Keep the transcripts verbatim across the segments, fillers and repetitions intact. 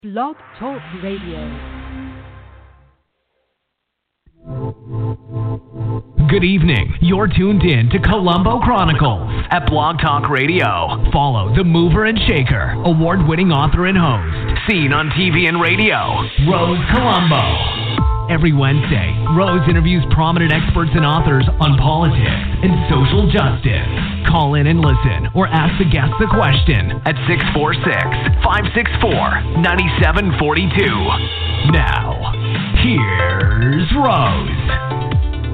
Blog Talk Radio. Good evening. You're tuned in to Colombo Chronicles at Blog Talk Radio. Follow the mover and shaker, award-winning author and host, seen on T V and radio, Rose Colombo. Every Wednesday, Rose interviews prominent experts and authors on politics and social justice. Call in and listen or ask the guests a question at six four six, five six four, nine seven four two. Now, here's Rose.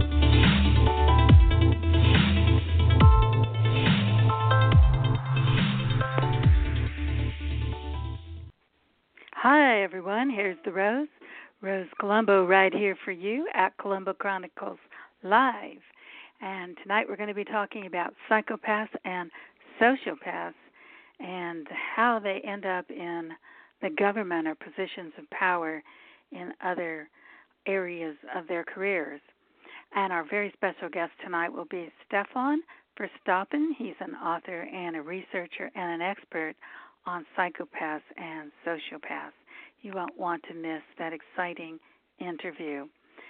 Hi, everyone. Here's the Rose. Rose Colombo right here for you at Colombo Chronicles Live. And tonight we're going to be talking about psychopaths and sociopaths and how they end up in the government or positions of power in other areas of their careers. And our very special guest tonight will be Stefan Verstappen. He's an author and a researcher and an expert on psychopaths and sociopaths. You won't want to miss that exciting interview.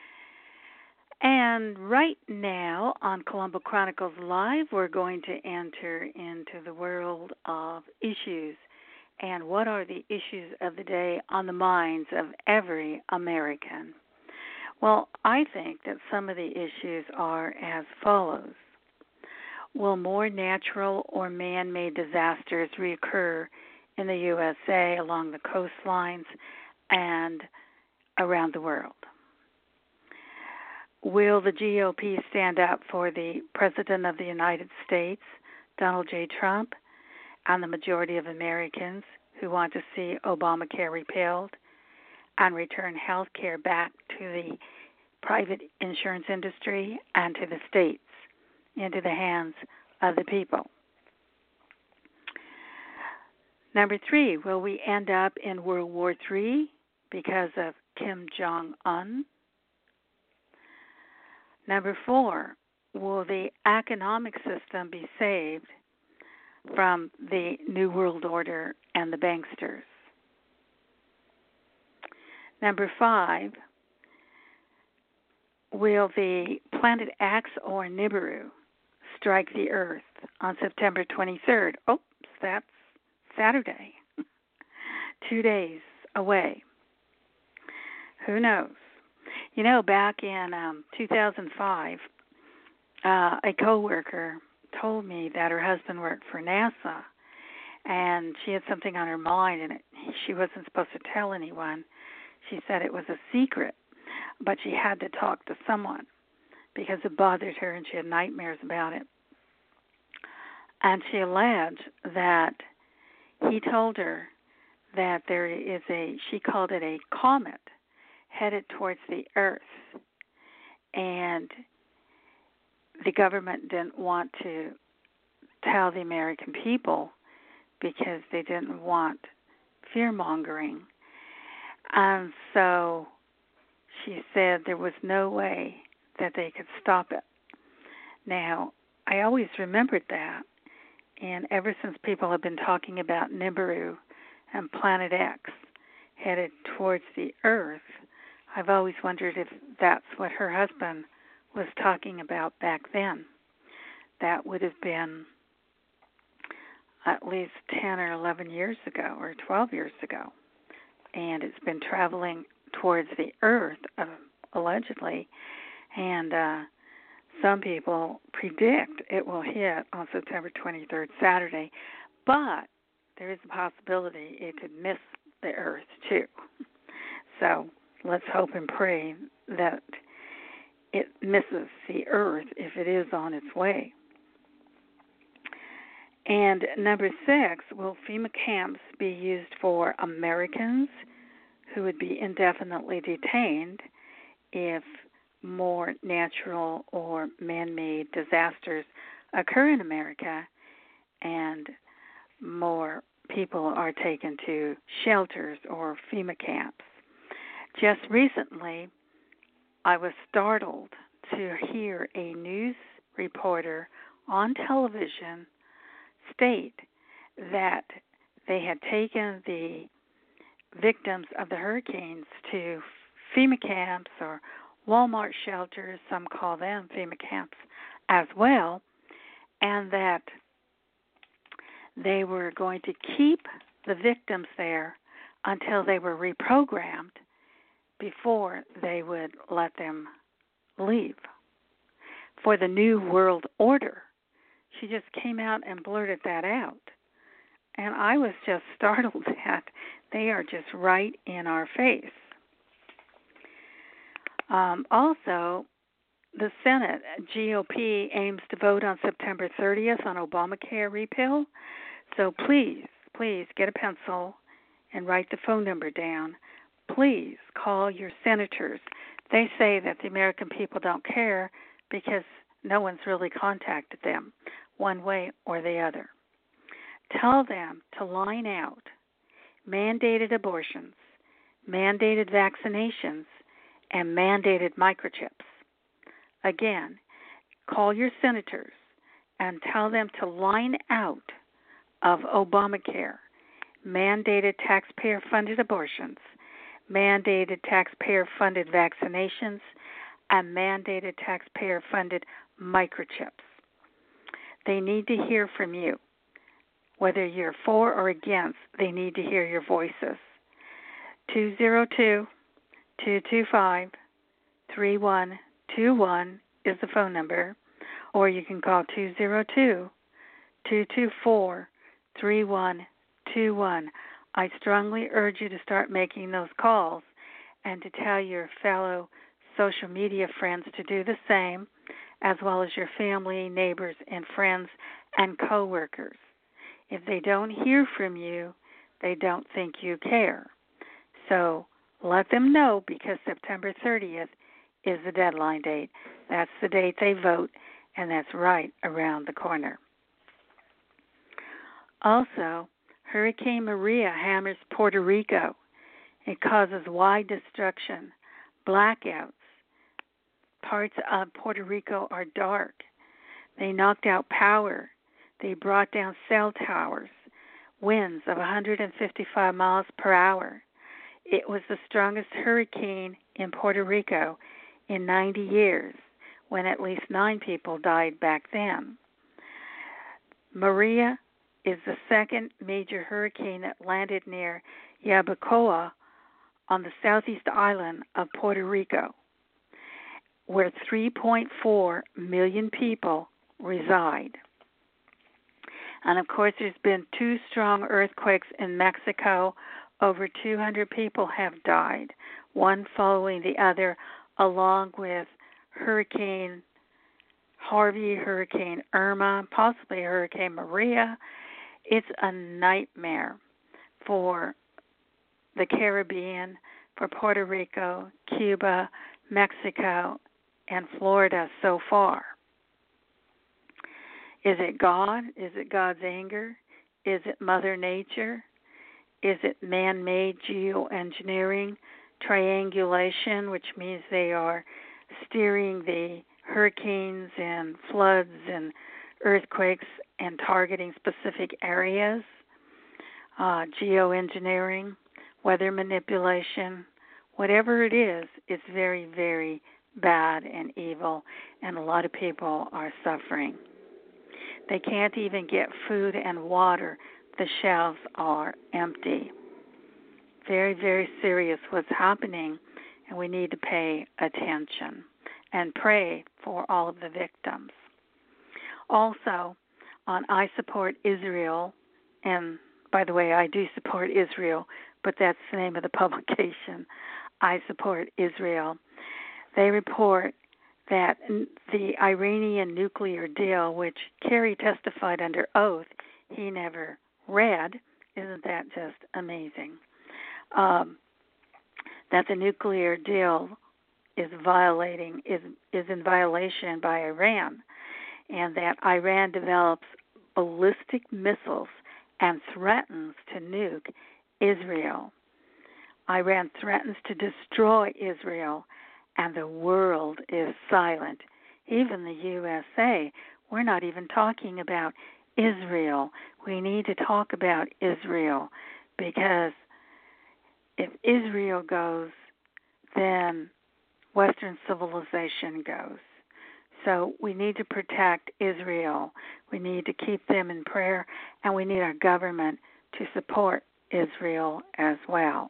And right now on Colombo Chronicles Live, we're going to enter into the world of issues. And what are the issues of the day on the minds of every American? Well, I think that some of the issues are as follows. Will more natural or man-made disasters reoccur in the U S A along the coastlines and around the world? Will the G O P stand up for the President of the United States, Donald J. Trump, and the majority of Americans who want to see Obamacare repealed and return health care back to the private insurance industry and to the states, into the hands of the people? Number three, will we end up in World War Three because of Kim Jong-un? Number four, will the economic system be saved from the New World Order and the banksters? Number five, will the planet X or Nibiru strike the Earth on September twenty-third? Oops, that's Saturday, two days away. Who knows? You know, back in um, two thousand five, uh, a coworker told me that her husband worked for NASA, and she had something on her mind, and it, she wasn't supposed to tell anyone. She said it was a secret, but she had to talk to someone because it bothered her, and she had nightmares about it. And she alleged that he told her that there is a, she called it a comet, headed towards the Earth, and the government didn't want to tell the American people because they didn't want fear-mongering. And so she said there was no way that they could stop it. Now, I always remembered that. And ever since people have been talking about Nibiru and Planet X headed towards the Earth, I've always wondered if that's what her husband was talking about back then. That would have been at least ten or eleven years ago or twelve years ago. And it's been traveling towards the Earth, uh, allegedly, and uh some people predict it will hit on September twenty-third, Saturday, but there is a possibility it could miss the Earth, too. So let's hope and pray that it misses the Earth if it is on its way. And number six, will FEMA camps be used for Americans who would be indefinitely detained if more natural or man-made disasters occur in America and more people are taken to shelters or FEMA camps? Just recently, I was startled to hear a news reporter on television state that they had taken the victims of the hurricanes to FEMA camps or Walmart shelters, some call them FEMA camps as well, and that they were going to keep the victims there until they were reprogrammed before they would let them leave for the New World Order. She just came out and blurted that out. And I was just startled that they are just right in our face. Um, also, the Senate G O P aims to vote on September thirtieth on Obamacare repeal. So please, please get a pencil and write the phone number down. Please call your senators. They say that the American people don't care because no one's really contacted them one way or the other. Tell them to line out mandated abortions, mandated vaccinations, and mandated microchips. Again, call your senators and tell them to line out of Obamacare mandated taxpayer-funded abortions, mandated taxpayer-funded vaccinations, and mandated taxpayer-funded microchips. They need to hear from you. Whether you're for or against, they need to hear your voices. two zero two, two two five, three one two one is the phone number, or you can call two zero two, two two four, three one two one. I strongly urge you to start making those calls and to tell your fellow social media friends to do the same, as well as your family, neighbors, and friends and coworkers. If they don't hear from you, they don't think you care. So let them know, because September thirtieth is the deadline date. That's the date they vote, and that's right around the corner. Also, Hurricane Maria hammers Puerto Rico. It causes wide destruction, blackouts. Parts of Puerto Rico are dark. They knocked out power. They brought down cell towers, winds of one hundred fifty-five miles per hour. It was the strongest hurricane in Puerto Rico in ninety years, when at least nine people died back then. Maria is the second major hurricane that landed near Yabucoa on the southeast island of Puerto Rico, where three point four million people reside. And of course, there's been two strong earthquakes in Mexico. Over two hundred people have died, one following the other, along with Hurricane Harvey, Hurricane Irma, possibly Hurricane Maria. It's a nightmare for the Caribbean, for Puerto Rico, Cuba, Mexico, and Florida so far. Is it God? Is it God's anger? Is it Mother Nature? Is it man-made geoengineering, triangulation, which means they are steering the hurricanes and floods and earthquakes and targeting specific areas? Uh, geoengineering, weather manipulation, whatever it is, it's very, very bad and evil, and a lot of people are suffering. They can't even get food and water. The shelves are empty. Very, very serious what's happening, and we need to pay attention and pray for all of the victims. Also, on I Support Israel, and by the way, I do support Israel, but that's the name of the publication, I Support Israel. They report that the Iranian nuclear deal, which Kerry testified under oath he never read, isn't that just amazing? Um, that the nuclear deal is violating is is in violation by Iran, and that Iran develops ballistic missiles and threatens to nuke Israel. Iran threatens to destroy Israel, and the world is silent. Even the U S A, we're not even talking about Israel. We need to talk about Israel, because if Israel goes, then Western civilization goes. So we need to protect Israel. We need to keep them in prayer, and we need our government to support Israel as well.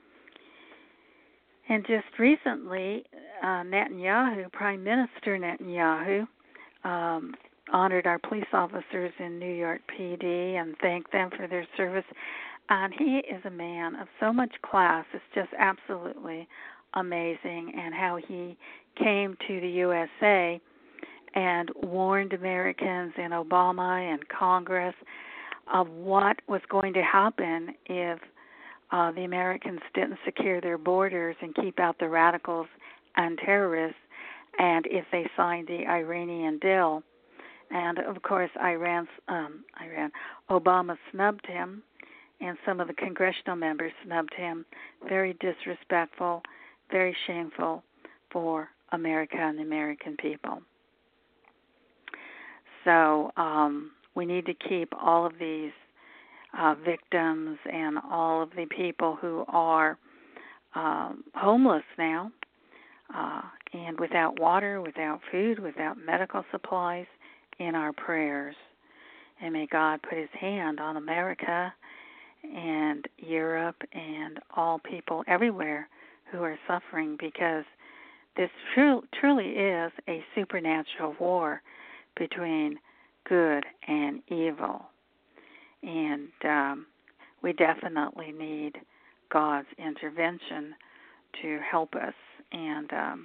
And just recently, uh, Netanyahu, Prime Minister Netanyahu, um, honored our police officers in New York P D and thanked them for their service. And he is a man of so much class. It's just absolutely amazing. And how he came to the U S A and warned Americans and Obama and Congress of what was going to happen if uh, the Americans didn't secure their borders and keep out the radicals and terrorists, and if they signed the Iranian deal. And of course, Iran's, um, Iran, Obama snubbed him, and some of the congressional members snubbed him. Very disrespectful, very shameful for America and the American people. So um, we need to keep all of these uh, victims and all of the people who are um, homeless now, uh, and without water, without food, without medical supplies, in our prayers. And may God put his hand on America and Europe and all people everywhere who are suffering, because this tru- truly is a supernatural war between good and evil. And um, we definitely need God's intervention to help us and um,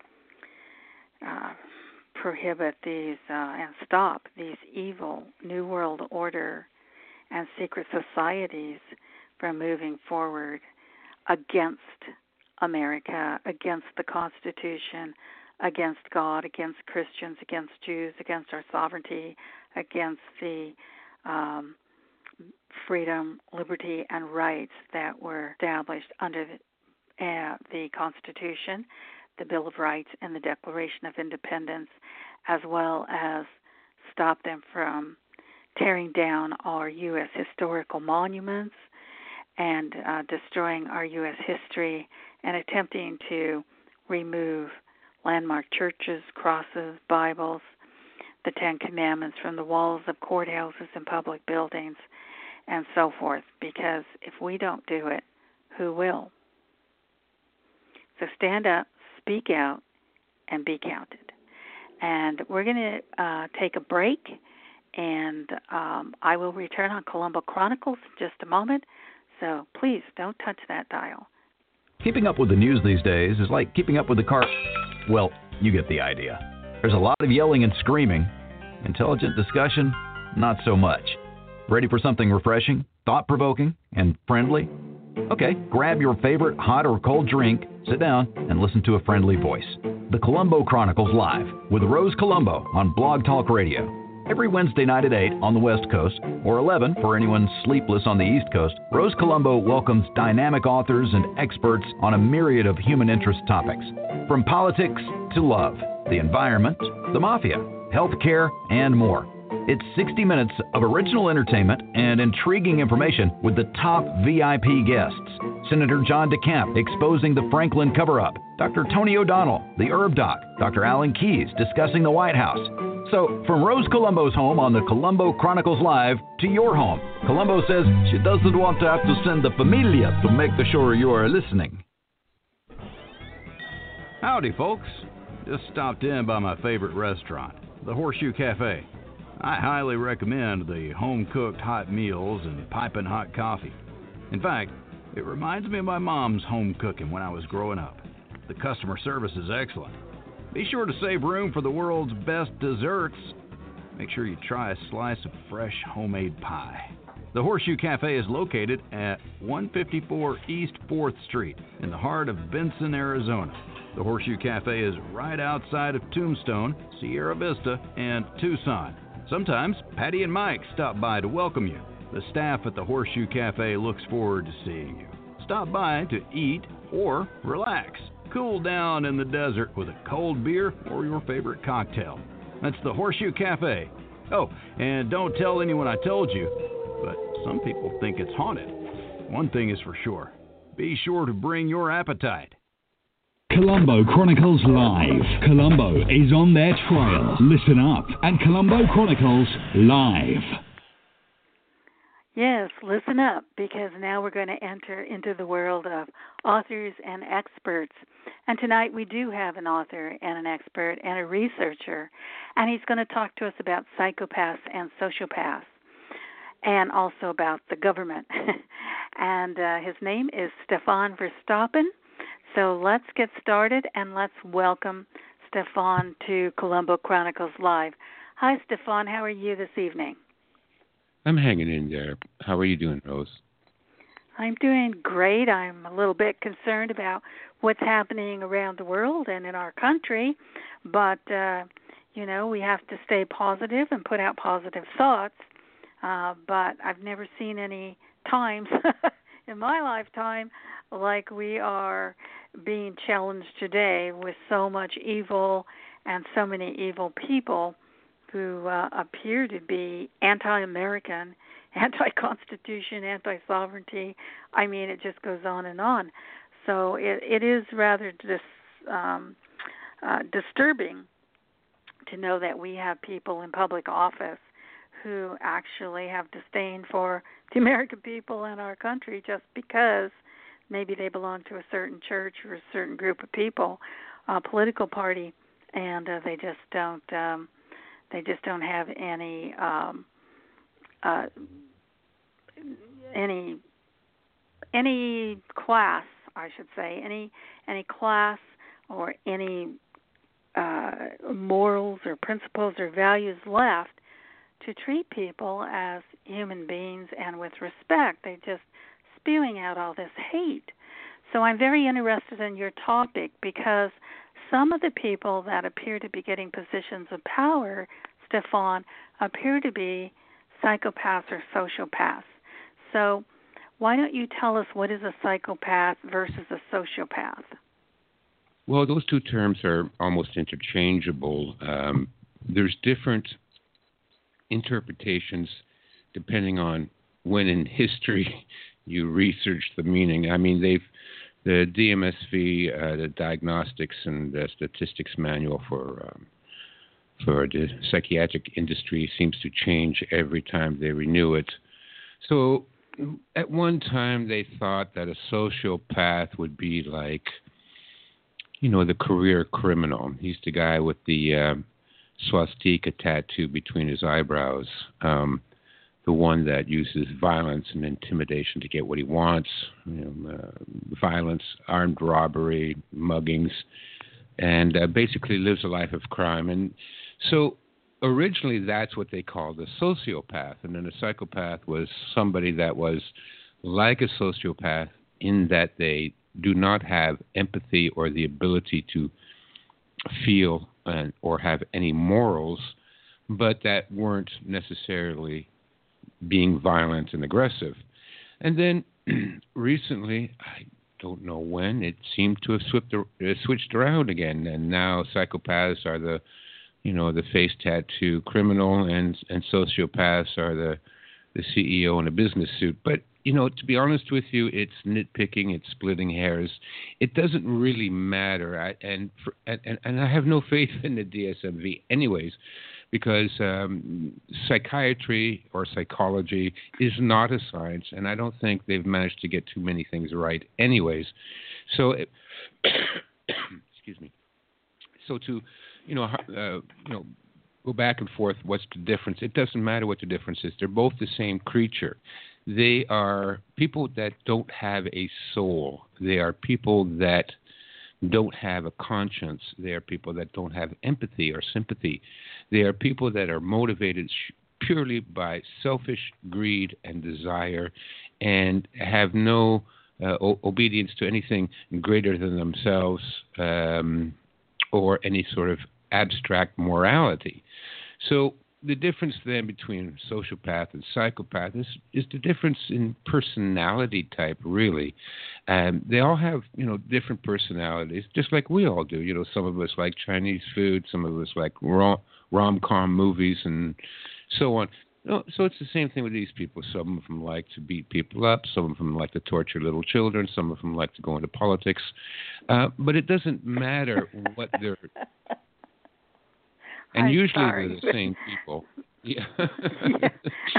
uh, prohibit these uh, and stop these evil New World Order and secret societies from moving forward against America, against the Constitution, against God, against Christians, against Jews, against our sovereignty, against the um, freedom, liberty, and rights that were established under the, uh, the Constitution, the Bill of Rights, and the Declaration of Independence, as well as stop them from tearing down our U S historical monuments and uh, destroying our U S history and attempting to remove landmark churches, crosses, Bibles, the Ten Commandments from the walls of courthouses and public buildings, and so forth, because if we don't do it, who will? So stand up, speak out, and be counted. And we're going to uh, take a break, and um, I will return on Colombo Chronicles in just a moment, so please don't touch that dial. Keeping up with the news these days is like keeping up with the car. Well, you get the idea. There's a lot of yelling and screaming. Intelligent discussion, not so much. Ready for something refreshing, thought-provoking, and friendly? Okay, grab your favorite hot or cold drink, sit down, and listen to a friendly voice. The Colombo Chronicles Live with Rose Colombo on Blog Talk Radio. Every Wednesday night at eight on the West Coast, or eleven for anyone sleepless on the East Coast, Rose Colombo welcomes dynamic authors and experts on a myriad of human interest topics. From politics to love, the environment, the mafia, healthcare, and more. It's sixty minutes of original entertainment and intriguing information with the top V I P guests. Senator John DeCamp exposing the Franklin cover-up, Doctor Tony O'Donnell, the Herb Doc, Doctor Alan Keyes discussing the White House. So, from Rose Colombo's home on the Colombo Chronicles Live to your home, Colombo says she doesn't want to have to send the familia to make sure you are listening. Howdy, folks. Just stopped in by my favorite restaurant, the Horseshoe Cafe. I highly recommend the home-cooked hot meals and piping hot coffee. In fact, it reminds me of my mom's home cooking when I was growing up. The customer service is excellent. Be sure to save room for the world's best desserts. Make sure you try a slice of fresh homemade pie. The Horseshoe Cafe is located at one fifty-four East fourth Street in the heart of Benson, Arizona. The Horseshoe Cafe is right outside of Tombstone, Sierra Vista, and Tucson. Sometimes Patty and Mike stop by to welcome you. The staff at the Horseshoe Cafe looks forward to seeing you. Stop by to eat or relax. Cool down in the desert with a cold beer or your favorite cocktail. That's the Horseshoe Cafe. Oh, and don't tell anyone I told you, but some people think it's haunted. One thing is for sure, Be sure to bring your appetite. Colombo Chronicles Live. Colombo is on their trail. Listen up at Colombo Chronicles Live. Yes, listen up, because now we're going to enter into the world of authors and experts. And tonight we do have an author and an expert and a researcher, and he's going to talk to us about psychopaths and sociopaths, and also about the government. and uh, his name is Stefan Verstappen. So let's get started, and let's welcome Stefan to Colombo Chronicles Live. Hi, Stefan. How are you this evening? I'm hanging in there. How are you doing, Rose? I'm doing great. I'm a little bit concerned about what's happening around the world and in our country, but, uh, you know, we have to stay positive and put out positive thoughts, uh, but I've never seen any times in my lifetime like we are being challenged today with so much evil and so many evil people who uh, appear to be anti-American, anti-Constitution, anti-sovereignty. I mean, it just goes on and on. So it, it is rather dis, um, uh, disturbing to know that we have people in public office who actually have disdain for the American people and our country just because maybe they belong to a certain church or a certain group of people, a political party, and uh, they just don't... Um, They just don't have any um, uh, any any class, I should say, any any class or any uh, morals or principles or values left to treat people as human beings and with respect. They're just spewing out all this hate. So I'm very interested in your topic because some of the people that appear to be getting positions of power, Stefan, appear to be psychopaths or sociopaths. So why don't you tell us what is a psychopath versus a sociopath? Well, those two terms are almost interchangeable. Um, there's different interpretations depending on when in history you research the meaning. I mean, they've The D M S V, uh, the Diagnostics and uh, Statistics Manual for um, for the psychiatric industry seems to change every time they renew it. So at one time they thought that a sociopath would be like, you know, the career criminal. He's the guy with the uh, swastika tattoo between his eyebrows. Um, the one that uses violence and intimidation to get what he wants, you know, uh, violence, armed robbery, muggings, and uh, basically lives a life of crime. And so originally that's what they called a sociopath. And then a psychopath was somebody that was like a sociopath in that they do not have empathy or the ability to feel uh, or have any morals, but that weren't necessarily being violent and aggressive. And then recently, I don't know when, it seemed to have swipped, uh, switched around again, and now psychopaths are the, you know, the face tattoo criminal, and and sociopaths are the the C E O in a business suit. But you know, to be honest with you, it's nitpicking, it's splitting hairs. It doesn't really matter, I, and, for, and and I have no faith in the D S M V, anyways. Because um, psychiatry or psychology is not a science, and I don't think they've managed to get too many things right anyways. So, it, excuse me. So to, you know, uh, you know, go back and forth, what's the difference? It doesn't matter what the difference is. They're both the same creature. They are people that don't have a soul. They are people that don't have a conscience. They are people that don't have empathy or sympathy. They are people that are motivated sh- purely by selfish greed and desire and have no uh, o- obedience to anything greater than themselves um, or any sort of abstract morality. So the difference then between sociopath and psychopath is, is the difference in personality type, really. Um, they all have, you know, different personalities, just like we all do. You know, some of us like Chinese food, some of us like rom- rom-com movies and so on. No, so it's the same thing with these people. Some of them like to beat people up. Some of them like to torture little children. Some of them like to go into politics. Uh, but it doesn't matter what they're... And I'm usually sorry. they're the same people. Yeah. yeah.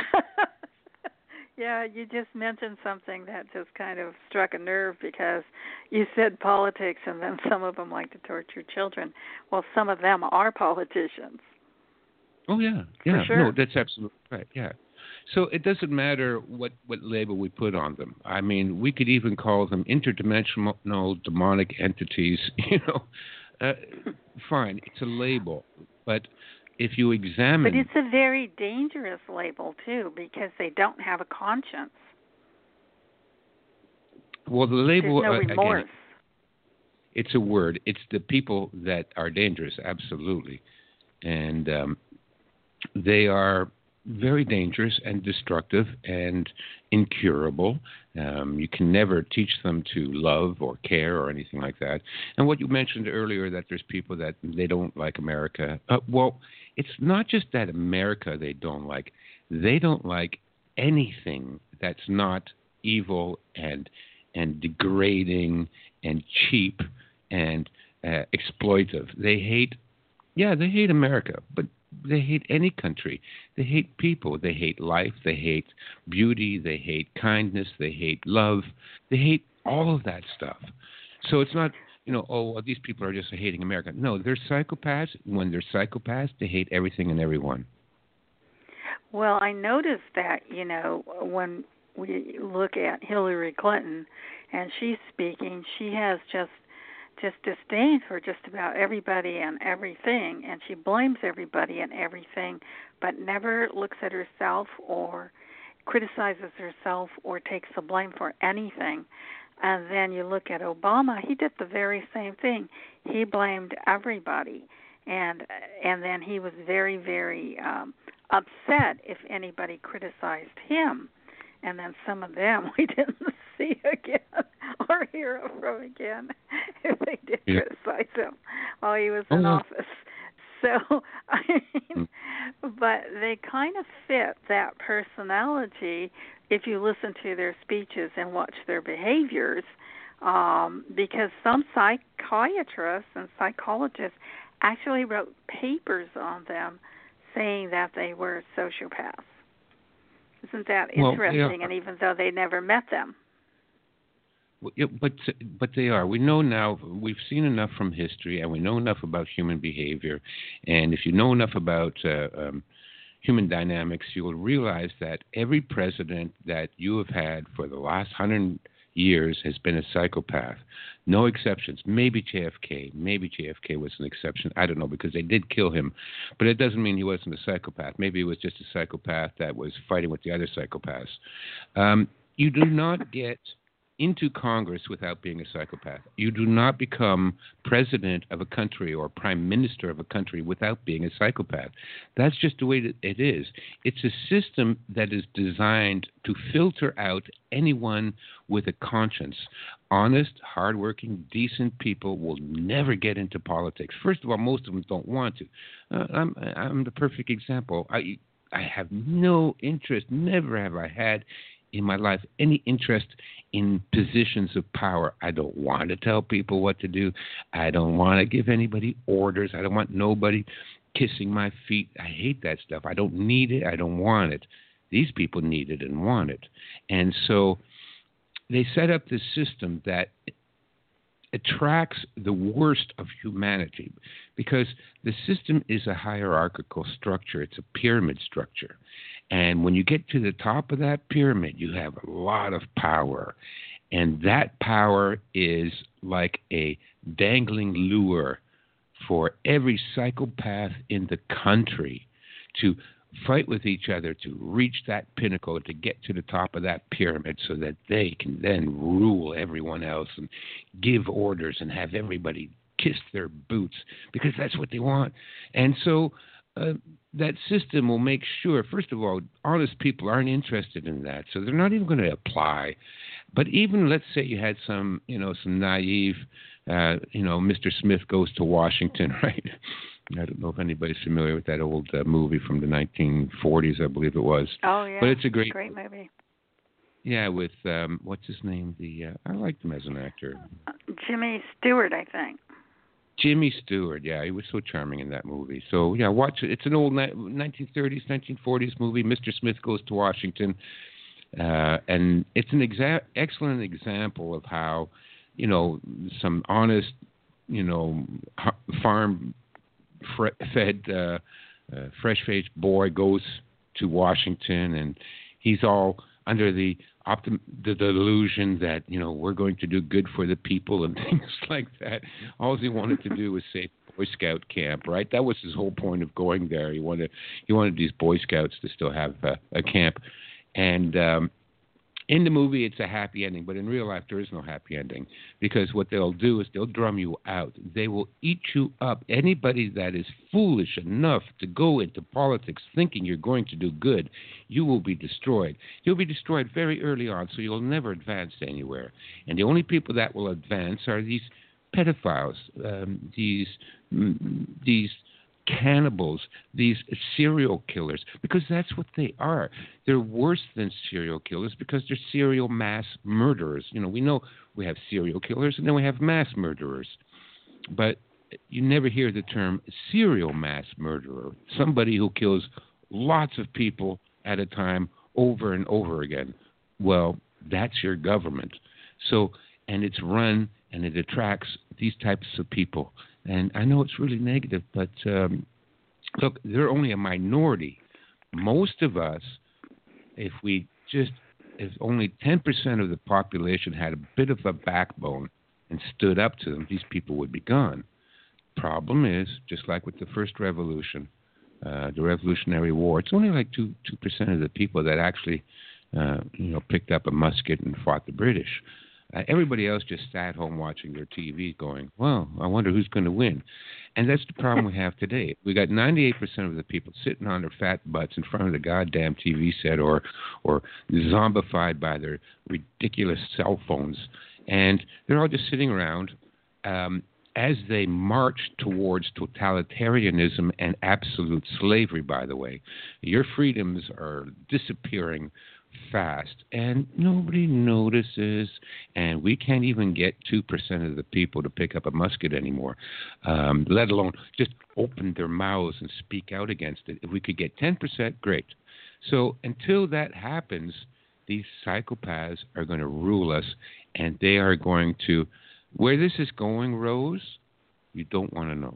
Yeah, you just mentioned something that just kind of struck a nerve because you said politics and then some of them like to torture children. Well, some of them are politicians. Oh, yeah. Yeah. For sure. No, that's absolutely right. Yeah. So it doesn't matter what, what label we put on them. I mean, we could even call them interdimensional demonic entities, you know. Uh, fine, it's a label. But if you examine... But it's a very dangerous label, too, because they don't have a conscience. Well, the label... There's no remorse. Again, it's a word. It's the people that are dangerous, absolutely. And um, they are very dangerous and destructive and incurable. Um, you can never teach them to love or care or anything like that. And what you mentioned earlier, that there's people that they don't like America. Uh, well, it's not just that America they don't like. They don't like anything that's not evil and and degrading and cheap and uh, exploitive. They hate, yeah, they hate America, but they hate any country. They hate people. They hate life. They hate beauty. They hate kindness. They hate love. They hate all of that stuff. So it's not, you know, oh, well, these people are just hating America. No, they're psychopaths. When they're psychopaths, they hate everything and everyone. Well, I noticed that, you know, when we look at Hillary Clinton and she's speaking, she has just just disdain for just about everybody and everything, and she blames everybody and everything, but never looks at herself or criticizes herself or takes the blame for anything. And then you look at Obama, he did the very same thing. He blamed everybody, and and then he was very, very um, upset if anybody criticized him. And then some of them we didn't see again or hear from again if they did yeah. criticize him while he was in oh, office. So, I mean, but they kind of fit that personality if you listen to their speeches and watch their behaviors, um, because some psychiatrists and psychologists actually wrote papers on them saying that they were sociopaths. Isn't that interesting? Well, yeah. And even though they never met them. Well, yeah, but but they are. We know now, we've seen enough from history, and we know enough about human behavior. And if you know enough about uh, um, human dynamics, you will realize that every president that you have had for the last hundred years has been a psychopath. No exceptions. Maybe J F K. Maybe J F K was an exception. I don't know, because they did kill him. But it doesn't mean he wasn't a psychopath. Maybe he was just a psychopath that was fighting with the other psychopaths. Um, you do not get into Congress without being a psychopath. You do not become president of a country or prime minister of a country without being a psychopath. That's just the way that it is. It's a system that is designed to filter out anyone with a conscience. Honest, hardworking, decent people will never get into politics. First of all, most of them don't want to. Uh, I'm, I'm the perfect example. I, I have no interest, never have I had in my life any interest in positions of power. I don't want to tell people what to do. I don't want to give anybody orders. I don't want nobody kissing my feet. I hate that stuff. I don't need it. I don't want it. These people need it and want it. And so they set up this system that attracts the worst of humanity, because the system is a hierarchical structure. It's a pyramid structure. And when you get to the top of that pyramid, you have a lot of power. And that power is like a dangling lure for every psychopath in the country to fight with each other to reach that pinnacle, to get to the top of that pyramid so that they can then rule everyone else and give orders and have everybody kiss their boots, because that's what they want. And so uh, that system will make sure, first of all, honest people aren't interested in that, so they're not even going to apply. But even, let's say you had some, you know, some naive, uh, you know, Mister Smith goes to Washington, right? I don't know if anybody's familiar with that old uh, movie from the nineteen forties, I believe it was. Oh yeah, but it's a great, great movie. Yeah, with um, what's his name? The uh, I liked him as an actor. Uh, Jimmy Stewart, I think. Jimmy Stewart, yeah, he was so charming in that movie. So yeah, watch it. It's an old ni- nineteen thirties, nineteen forties movie. Mister Smith Goes to Washington, uh, and it's an exa- excellent example of how, you know, some honest, you know, farm fed, uh, uh, fresh-faced boy goes to Washington, and he's all under the optim- the delusion that, you know, we're going to do good for the people and things like that. All he wanted to do was save Boy Scout camp, right? That was his whole point of going there. He wanted he wanted these Boy Scouts to still have uh, a camp, and um, in the movie, it's a happy ending, but in real life, there is no happy ending, because what they'll do is they'll drum you out. They will eat you up. Anybody that is foolish enough to go into politics thinking you're going to do good, you will be destroyed. You'll be destroyed very early on, so you'll never advance anywhere. And the only people that will advance are these pedophiles, um, these mm, these cannibals, these serial killers, because that's what they are. They're worse than serial killers because they're serial mass murderers. You know, we know we have serial killers and then we have mass murderers, but you never hear the term serial mass murderer, somebody who kills lots of people at a time over and over again. Well, that's your government. So, and it's run and it attracts these types of people. And I know it's really negative, but um, look, they're only a minority. Most of us, if we just, if only ten percent of the population had a bit of a backbone and stood up to them, these people would be gone. Problem is, just like with the first revolution, uh, the Revolutionary War, it's only like two two percent of the people that actually, uh, you know, picked up a musket and fought the British. Uh, everybody else just sat home watching their T V going, well, I wonder who's going to win. And that's the problem we have today. We got ninety-eight percent of the people sitting on their fat butts in front of the goddamn T V set or, or zombified by their ridiculous cell phones. And they're all just sitting around um, as they march towards totalitarianism and absolute slavery, by the way. Your freedoms are disappearing fast, and nobody notices, and we can't even get two percent of the people to pick up a musket anymore, um, let alone just open their mouths and speak out against it. If we could get ten percent, great. So until that happens, these psychopaths are going to rule us, and they are going to, where this is going, Rose, you don't want to know.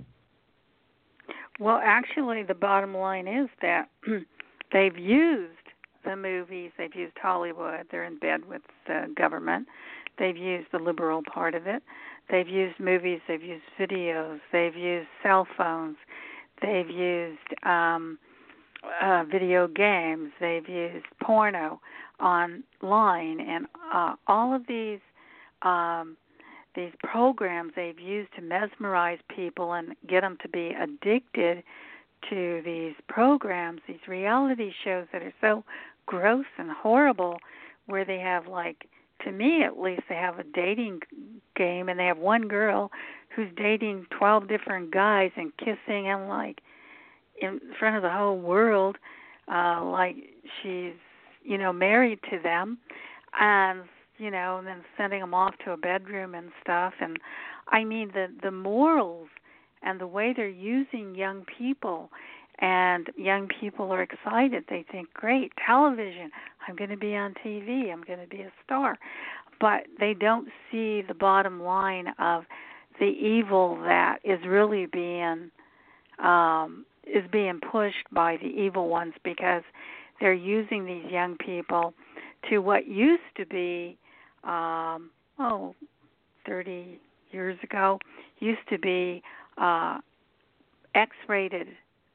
Well, actually, the bottom line is that they've used the movies, they've used Hollywood, they're in bed with the government, they've used the liberal part of it, they've used movies, they've used videos, they've used cell phones, they've used um, uh, video games, they've used porno online, and uh, all of these um, these programs they've used to mesmerize people and get them to be addicted to these programs, these reality shows that are so gross and horrible, where they have, like, to me at least, they have a dating game and they have one girl who's dating twelve different guys and kissing and, like, in front of the whole world, uh, like she's, you know, married to them, and, you know, and then sending them off to a bedroom and stuff. And I mean, the the morals and the way they're using young people, and young people are excited. They think, great, television, I'm going to be on T V, I'm going to be a star. But they don't see the bottom line of the evil that is really being um, is being pushed by the evil ones, because they're using these young people to what used to be, um, oh, thirty years ago, used to be uh, X-rated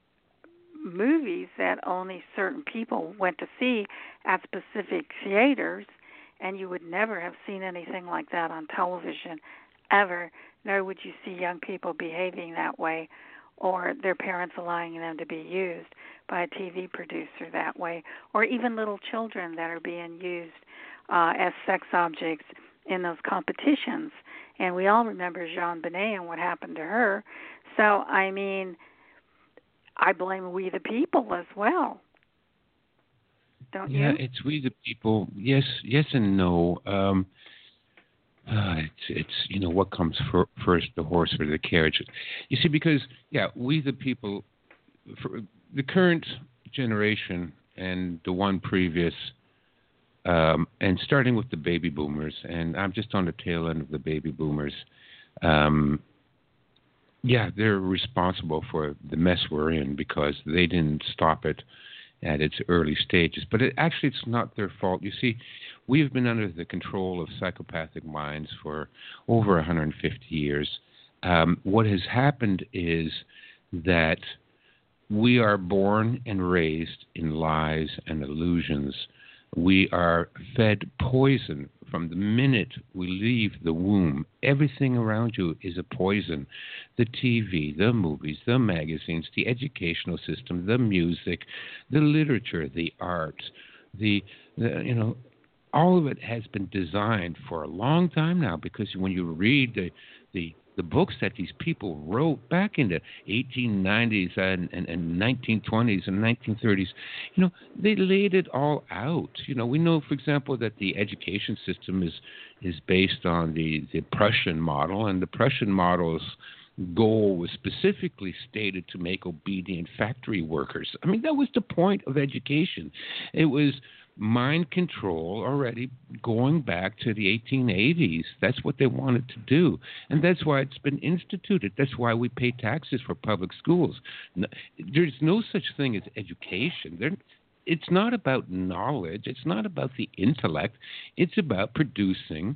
movies that only certain people went to see at specific theaters, and you would never have seen anything like that on television ever, nor would you see young people behaving that way or their parents allowing them to be used by a T V producer that way, or even little children that are being used uh, as sex objects in those competitions. And we all remember Jean Benet and what happened to her. So, I mean, I blame we the people as well. Don't yeah, you? it's we the people. Yes, yes, and no. Um, uh, it's it's you know what comes for, first, the horse or the carriage? You see, because yeah, we the people, for the current generation and the one previous, um, and starting with the baby boomers, and I'm just on the tail end of the baby boomers. Um, yeah, they're responsible for the mess we're in because they didn't stop it at its early stages. But it, actually, it's not their fault. You see, we've been under the control of psychopathic minds for over one hundred fifty years. Um, what has happened is that we are born and raised in lies and illusions. We are fed poison from the minute we leave the womb. Everything around you is a poison. The T V, the movies, the magazines, the educational system, the music, the literature, the art, the, the you know, all of it has been designed for a long time now, because when you read the the the books that these people wrote back in the eighteen nineties and, and, and nineteen twenties and nineteen thirties, you know, they laid it all out. You know, we know, for example, that the education system is is based on the, the Prussian model, and the Prussian model's goal was specifically stated to make obedient factory workers. I mean, that was the point of education. It was mind control already going back to the eighteen eighties. That's what they wanted to do. And that's why it's been instituted. That's why we pay taxes for public schools. There's no such thing as education. There, it's not about knowledge. It's not about the intellect. It's about producing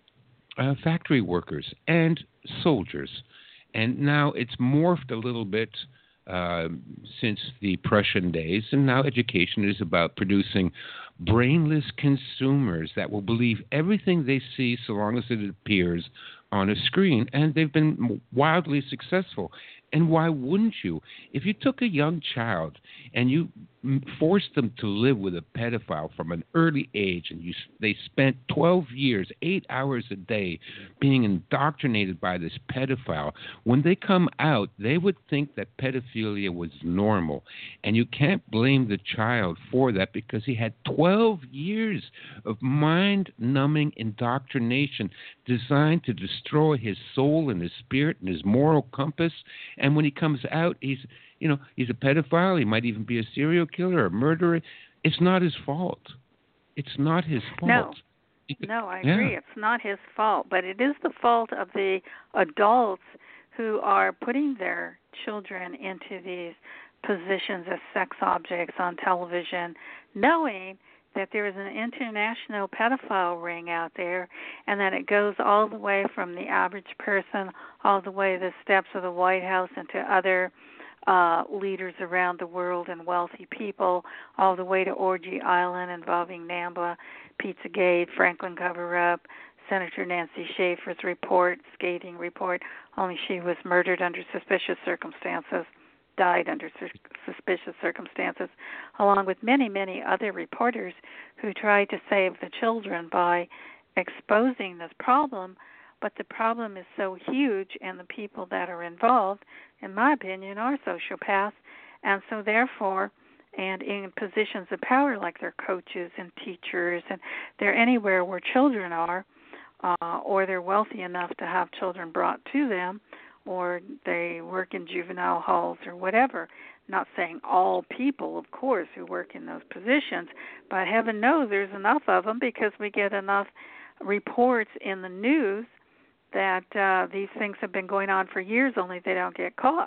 uh, factory workers and soldiers. And now it's morphed a little bit uh, since the Prussian days, and now education is about producing brainless consumers that will believe everything they see so long as it appears on a screen, and they've been wildly successful. And why wouldn't you? If you took a young child and you forced them to live with a pedophile from an early age, and you, they spent twelve years, eight hours a day being indoctrinated by this pedophile, when they come out, they would think that pedophilia was normal. And you can't blame the child for that, because he had twelve years of mind-numbing indoctrination designed to destroy his soul and his spirit and his moral compass. And when he comes out, he's, you know, he's a pedophile. He might even be a serial killer, a murderer. It's not his fault. It's not his fault. No, no, I yeah. agree. It's not his fault, but it is the fault of the adults who are putting their children into these positions as sex objects on television, knowing that there is an international pedophile ring out there, and that it goes all the way from the average person all the way to the steps of the White House and to other uh, leaders around the world and wealthy people, all the way to Orgy Island involving NAMBLA, Pizzagate, Franklin cover-up, Senator Nancy Schaefer's report, scathing report, only she was murdered under suspicious circumstances, died under suspicious circumstances, along with many, many other reporters who tried to save the children by exposing this problem. But the problem is so huge, and the people that are involved, in my opinion, are sociopaths, and so therefore, and in positions of power like they're coaches and teachers, and they're anywhere where children are, uh, or they're wealthy enough to have children brought to them, or they work in juvenile halls or whatever. Not saying all people, of course, who work in those positions, but heaven knows there's enough of them, because we get enough reports in the news that uh, these things have been going on for years, only they don't get caught.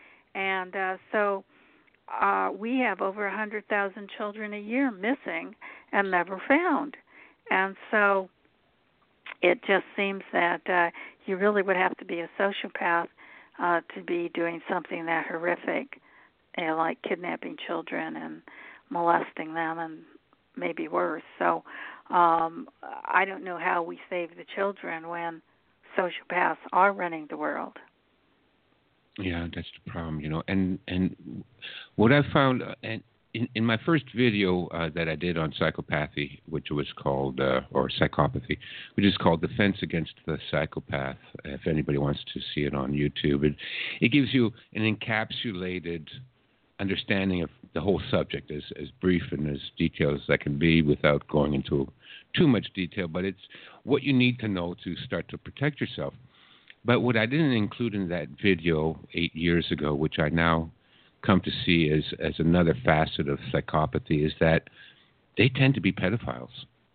And uh, so uh, we have over one hundred thousand children a year missing and never found. And so it just seems that uh, you really would have to be a sociopath uh, to be doing something that horrific, you know, like kidnapping children and molesting them and maybe worse. So um, I don't know how we save the children when sociopaths are running the world. Yeah, that's the problem, you know. And and what I found, uh, and in, in my first video uh, that I did on psychopathy, which was called, uh, or psychopathy, which is called Defense Against the Psychopath, if anybody wants to see it on YouTube, it, it gives you an encapsulated understanding of the whole subject, as, as brief and as detailed as that can be without going into too much detail, but it's what you need to know to start to protect yourself. But what I didn't include in that video eight years ago, which I now come to see as, as another facet of psychopathy, is that they tend to be pedophiles.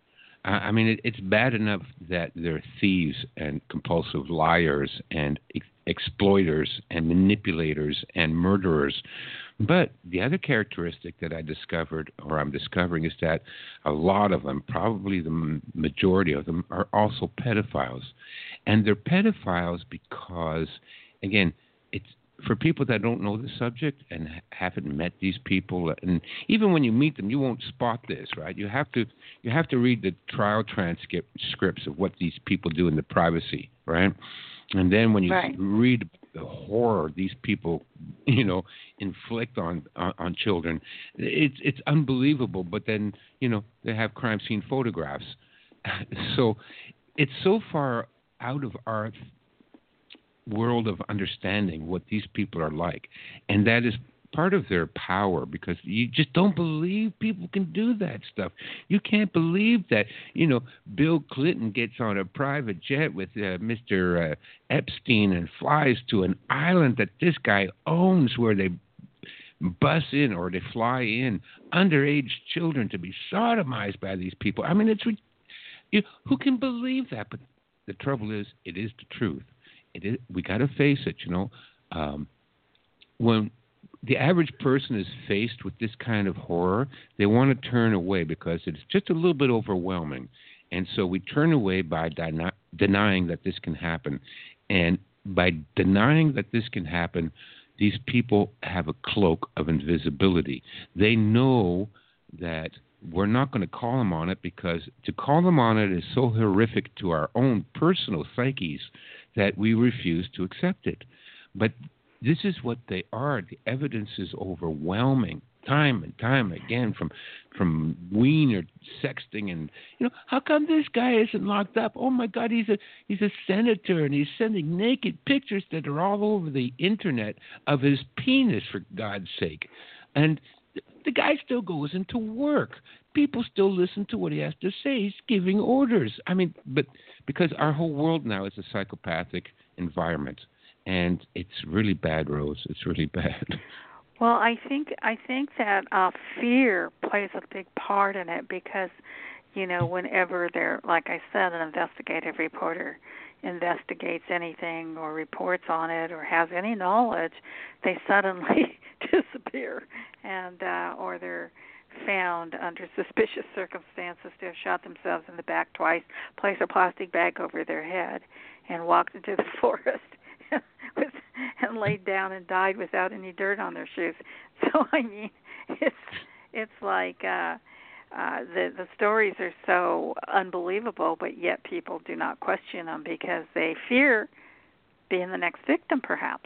I mean, it, it's bad enough that they're thieves and compulsive liars and ex- exploiters and manipulators and murderers. But the other characteristic that I discovered, or I'm discovering, is that a lot of them, probably the majority of them, are also pedophiles. And they're pedophiles because, again, it's for people that don't know the subject and haven't met these people, and even when you meet them, you won't spot this, right? You have to you have to read the trial transcripts of what these people do in the privacy, right? And then when you right. read the horror these people, you know, inflict on, on on children, it's it's unbelievable. But then, you know, they have crime scene photographs, so it's so far out of our world of understanding what these people are like, and that is part of their power, because you just don't believe people can do that stuff. You can't believe that, you know, Bill Clinton gets on a private jet with uh, Mister Uh, Epstein and flies to an island that this guy owns, where they bus in or they fly in underage children to be sodomized by these people. I mean, it's you, who can believe that? But the trouble is, it is the truth. It is, we got to face it, you know. Um, when the average person is faced with this kind of horror, they want to turn away because it's just a little bit overwhelming. And so we turn away by deni- denying that this can happen. And by denying that this can happen, these people have a cloak of invisibility. They know that we're not going to call them on it, because to call them on it is so horrific to our own personal psyches that we refuse to accept it. But this is what they are. The evidence is overwhelming, time and time again, from from Wiener sexting, and you know, how come this guy isn't locked up? Oh my God, he's a he's a senator, and he's sending naked pictures that are all over the internet of his penis, for God's sake. And th- the guy still goes into work. People still listen to what he has to say. He's giving orders. I mean, but because our whole world now is a psychopathic environment, and it's really bad, Rose. It's really bad. Well, I think I think that uh, fear plays a big part in it, because, you know, whenever they're, like I said, an investigative reporter investigates anything or reports on it or has any knowledge, they suddenly disappear, and uh, or they're found under suspicious circumstances to have shot themselves in the back twice, placed a plastic bag over their head, and walked into the forest with, and laid down and died without any dirt on their shoes. So I mean, it's it's like uh, uh, the the stories are so unbelievable, but yet people do not question them because they fear being the next victim, perhaps.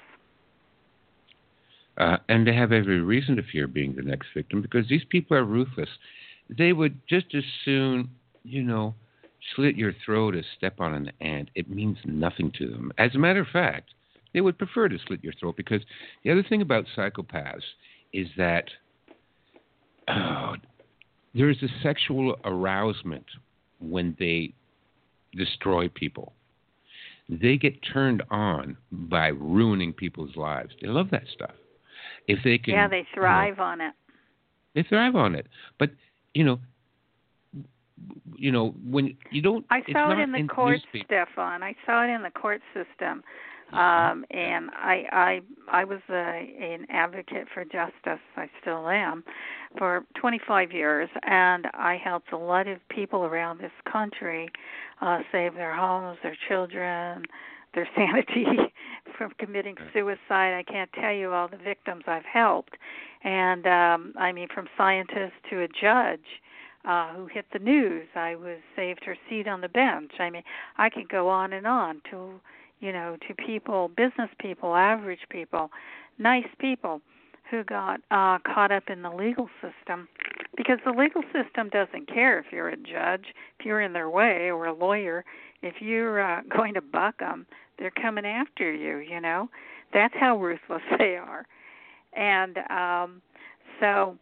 Uh, and they have every reason to fear being the next victim, because these people are ruthless. They would just as soon, you know, slit your throat as step on an ant. It means nothing to them. As a matter of fact, they would prefer to slit your throat, because the other thing about psychopaths is that oh, there is a sexual arousement when they destroy people. They get turned on by ruining people's lives. They love that stuff. If they can, yeah, they thrive you know, on it. They thrive on it. But, you know, you know, when you don't... I saw it in the in court, newspaper. Stefan. I saw it in the court system. Um, and I, I, I was a, an advocate for justice. I still am, for twenty-five years, and I helped a lot of people around this country uh, save their homes, their children, their sanity from committing suicide. I can't tell you all the victims I've helped, and um, I mean, from scientists to a judge uh, who hit the news. I was saved her seat on the bench. I mean, I could go on and on to. You know, to people, business people, average people, nice people who got uh, caught up in the legal system, because the legal system doesn't care if you're a judge, if you're in their way, or a lawyer. If you're uh, going to buck them, they're coming after you, you know. That's how ruthless they are. And um, so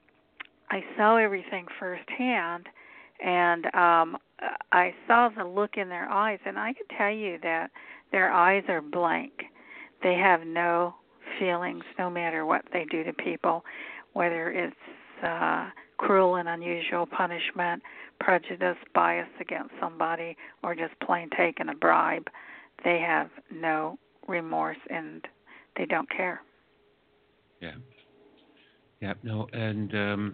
I saw everything firsthand, and um, I saw the look in their eyes, and I can tell you that their eyes are blank. They have no feelings, no matter what they do to people, whether it's uh, cruel and unusual punishment, prejudice, bias against somebody, or just plain taking a bribe. They have no remorse, and they don't care. Yeah. Yeah, no, and, um,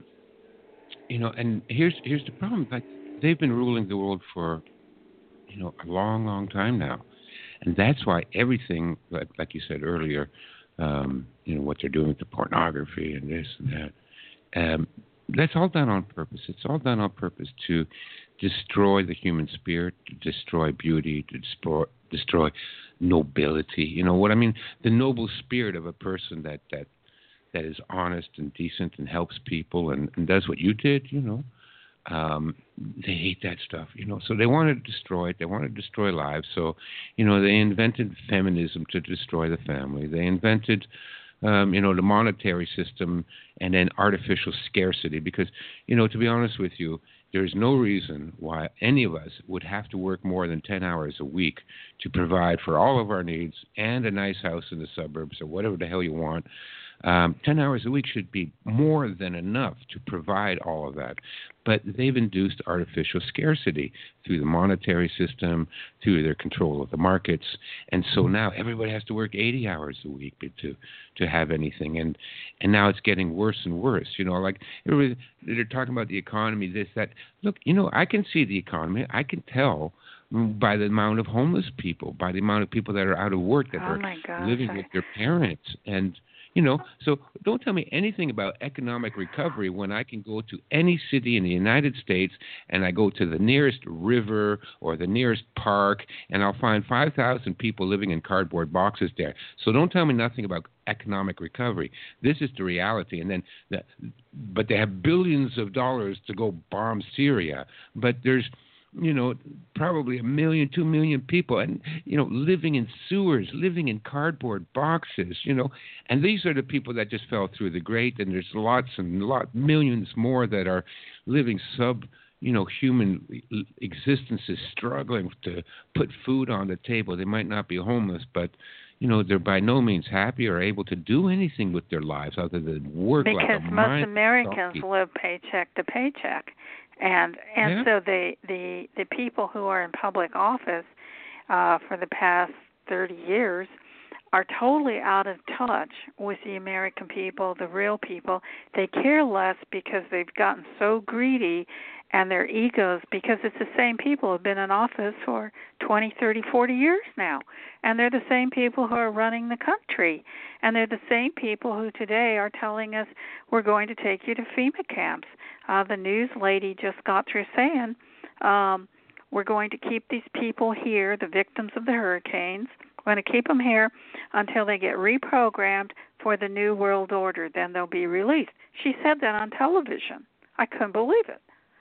you know, and here's here's the problem. Like, they've been ruling the world for, you know, a long, long time now. And that's why everything, like, like you said earlier, um, you know, what they're doing with the pornography and this and that, um, that's all done on purpose. It's all done on purpose to destroy the human spirit, to destroy beauty, to destroy, destroy nobility. You know what I mean? The noble spirit of a person that, that, that is honest and decent and helps people and, and does what you did, you know. Um, they hate that stuff, you know. So they want to destroy it. They want to destroy lives. So, you know, they invented feminism to destroy the family. They invented, um, you know, the monetary system and then artificial scarcity. Because, you know, to be honest with you, there's no reason why any of us would have to work more than ten hours a week to provide for all of our needs and a nice house in the suburbs or whatever the hell you want. Um, ten hours a week should be more than enough to provide all of that. But they've induced artificial scarcity through the monetary system, through their control of the markets. And so now everybody has to work eighty hours a week to to have anything. And and now it's getting worse and worse. You know, like they're talking about the economy, this, that. Look, you know, I can see the economy. I can tell by the amount of homeless people, by the amount of people that are out of work, that oh are my gosh, living I... with their parents. And you know, so don't tell me anything about economic recovery when I can go to any city in the United States and I go to the nearest river or the nearest park and I'll find five thousand people living in cardboard boxes there. So don't tell me nothing about economic recovery. This is the reality. And then, the, but they have billions of dollars to go bomb Syria. But there's, you know, probably a million, two million people, and, you know, living in sewers, living in cardboard boxes, you know, and these are the people that just fell through the grate, and there's lots and lot, millions more that are living sub, you know, human existences, struggling to put food on the table. They might not be homeless, but, you know, they're by no means happy or able to do anything with their lives other than work because like a most mind Americans donkey. live paycheck to paycheck. And and yeah. so the, the, the people who are in public office uh, for the past thirty years are totally out of touch with the American people, the real people. They care less because they've gotten so greedy and their egos, because it's the same people who have been in office for twenty, thirty, forty years now. And they're the same people who are running the country. And they're the same people who today are telling us we're going to take you to FEMA camps. Uh, the news lady just got through saying um, we're going to keep these people here, the victims of the hurricanes. We're going to keep them here until they get reprogrammed for the New World Order. Then they'll be released. She said that on television. I couldn't believe it.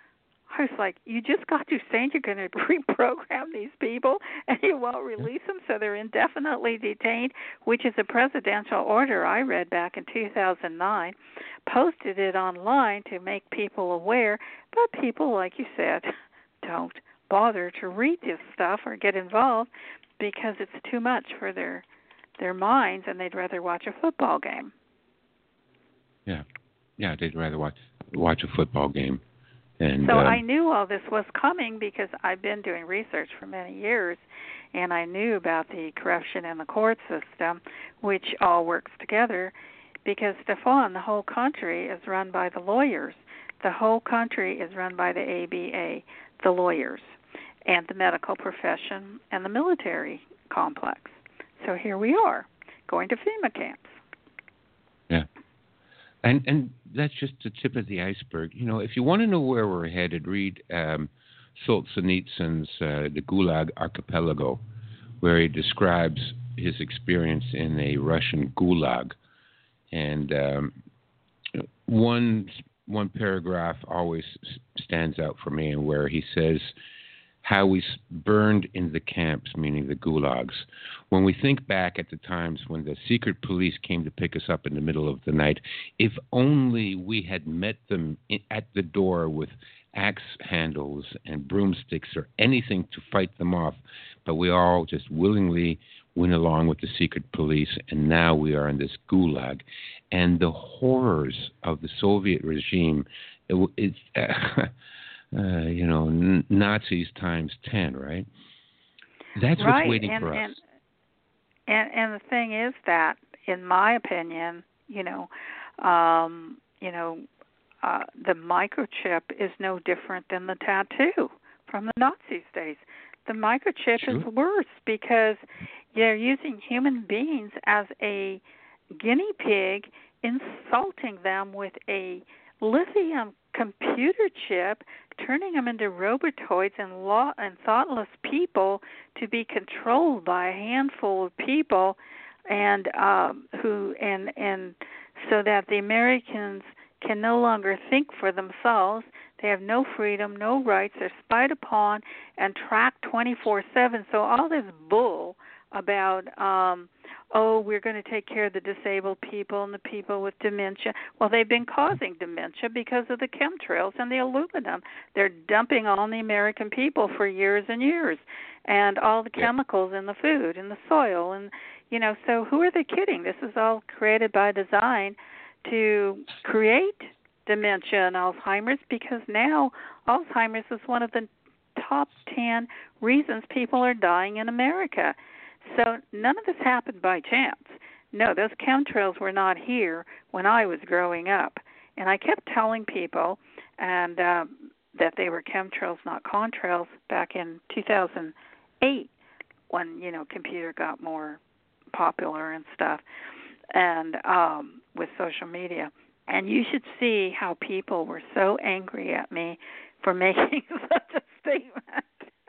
I was like, you just got to saying you're going to reprogram these people and you won't release them, so they're indefinitely detained, which is a presidential order I read back in two thousand nine, posted it online to make people aware, but people, like you said, don't bother to read this stuff or get involved because it's too much for their their minds, and they'd rather watch a football game. Yeah, yeah, they'd rather watch watch a football game. And, so um, I knew all this was coming because I've been doing research for many years, and I knew about the corruption in the court system, which all works together, because, Stefan, the whole country is run by the lawyers. The whole country is run by the A B A, the lawyers, and the medical profession, and the military complex. So here we are, going to FEMA camps. Yeah. And and that's just the tip of the iceberg. You know, if you want to know where we're headed, read um, Solzhenitsyn's uh, The Gulag Archipelago, where he describes his experience in a Russian gulag. And um, one one paragraph always stands out for me, and where he says how we burned in the camps, meaning the gulags. When we think back at the times when the secret police came to pick us up in the middle of the night, if only we had met them in, at the door with axe handles and broomsticks or anything to fight them off, but we all just willingly went along with the secret police, and now we are in this gulag. And the horrors of the Soviet regime, it, it's... Uh, Uh, you know, n- Nazis times ten, right? That's right. what's waiting and, for and, us. And and the thing is that, in my opinion, you know, um, you know, uh, the microchip is no different than the tattoo from the Nazi days. The microchip Sure. is worse because they're using human beings as a guinea pig, insulting them with a lithium computer chip, turning them into robotoids and law and thoughtless people to be controlled by a handful of people, and um, who and and so that the Americans can no longer think for themselves. They have no freedom, no rights. They're spied upon and tracked twenty-four seven. So all this bull about, um, oh, we're going to take care of the disabled people and the people with dementia. Well, they've been causing dementia because of the chemtrails and the aluminum. They're dumping on the American people for years and years, and all the chemicals in the food, in the soil. And, you know, so who are they kidding? This is all created by design to create dementia and Alzheimer's, because now Alzheimer's is one of the top ten reasons people are dying in America. So none of this happened by chance. No, those chemtrails were not here when I was growing up. And I kept telling people and um, that they were chemtrails, not contrails, back in two thousand eight when, you know, computer got more popular and stuff, and um, with social media. And you should see how people were so angry at me for making such a statement.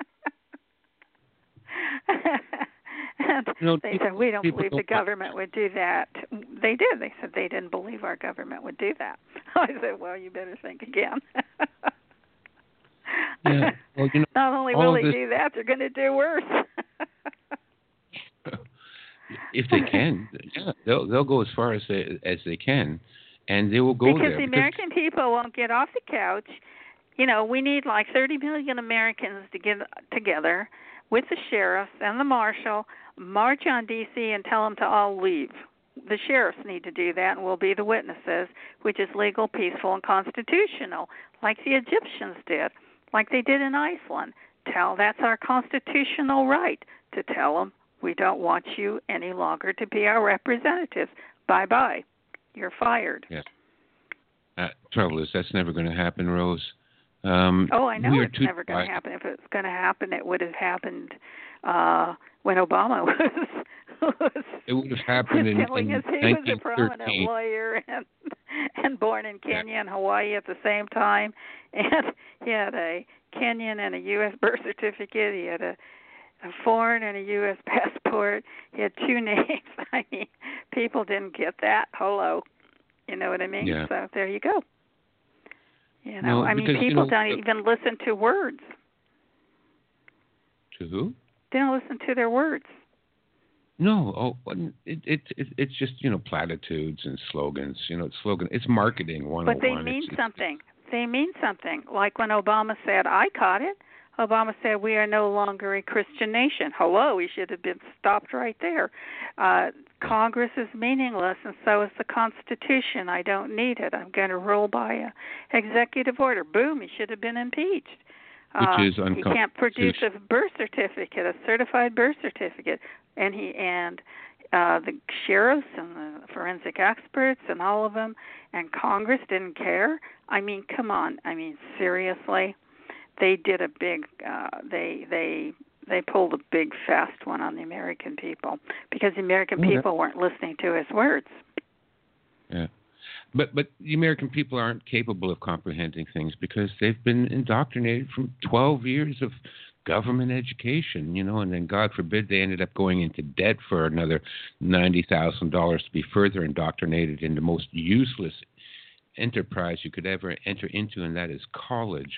And you know, they people, said, we don't believe don't the government would do that. They did. They said they didn't believe our government would do that. I said, well, you better think again. Yeah. Well, you know, not only will they this... do that, they're going to do worse. If they can, yeah, they'll they'll go as far as they as they can, and they will go because there. The because the American people won't get off the couch. You know, we need like thirty million Americans to get together with the sheriffs and the marshal, march on D C and tell them to all leave. The sheriffs need to do that, and we'll be the witnesses, which is legal, peaceful, and constitutional, like the Egyptians did, like they did in Iceland. Tell that's our constitutional right to tell them we don't want you any longer to be our representatives. Bye-bye. You're fired. Yeah. Uh, trouble is, that's never going to happen, Rose. Um, oh, I know it's never going to happen. If it's going to happen, it would have happened uh, when Obama was. was it would have happened in, in he was a prominent lawyer and and born in Kenya yeah. and Hawaii at the same time, and he had a Kenyan and a U S birth certificate. He had a, a foreign and a U S passport. He had two names. I mean, people didn't get that. Hello, you know what I mean? Yeah. So there you go. You know, no, I mean, because, people you know, don't even listen to words. To who? They don't listen to their words. No, oh, it, it, it it's just, you know, platitudes and slogans. You know, it's slogan. It's marketing one oh one. But they mean it's, something. It's, they mean something. Like when Obama said, I caught it. Obama said, we are no longer a Christian nation. Hello, he should have been stopped right there. Uh, Congress is meaningless, and so is the Constitution. I don't need it. I'm going to rule by a executive order. Boom, he should have been impeached. Which uh, is unconstitutional. He can't produce a birth certificate, a certified birth certificate, and he and uh, the sheriffs and the forensic experts and all of them, and Congress didn't care. I mean, come on. I mean, seriously. They did a big, uh, they they they pulled a big fast one on the American people because the American yeah. people weren't listening to his words. Yeah, but but the American people aren't capable of comprehending things because they've been indoctrinated from twelve years of government education, you know, and then God forbid they ended up going into debt for another ninety thousand dollars to be further indoctrinated in the most useless enterprise you could ever enter into, and that is college.